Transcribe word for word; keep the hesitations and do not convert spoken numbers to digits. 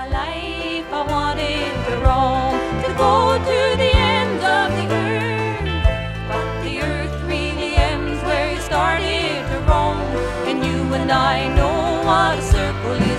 life I wanted to roam, to go to the ends of the earth. But the earth really ends where you started to roam, and you and I know what a circle is.